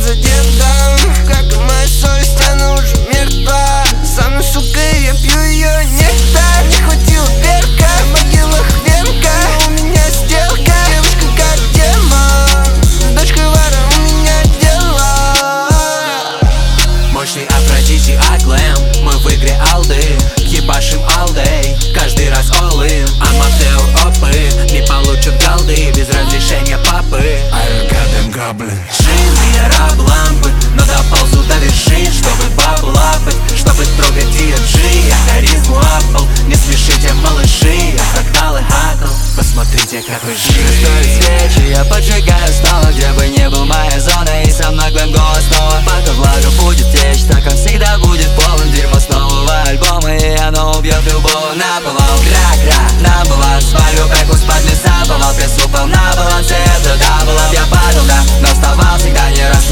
задета, как и моя совесть, она уже мертва. Со мной, сука, я пью ее нектар. Не хватило перка, в могилах венка. Но у меня сделка, девушка как демон. С дочкой вора у меня дела. Мощный Афродизиак глэм, мы в игре алды. Ебашим all day, каждый раз all in. Аматеур опы, не получат голды без разрешения папы. Джин, я раб лампы, но доползу до вершин, чтобы бабу лапать, чтобы трогать DG. Я харизму апал, не смешите, малыши. Я фракталы хакл, посмотрите, какой жир. Стоит свечи, я поджигаю снова, где бы не был моя зона. И со мной глэм голос снова. Пока влага будет течь, так он всегда будет полон дерьмо с нового альбома. И оно убьет любого на повал. Гра-гра, на баланс, свалю бэку с-под леса. Повал пресс упал на балансе, это дабл. Я падал, да, но вставал всегда не раз.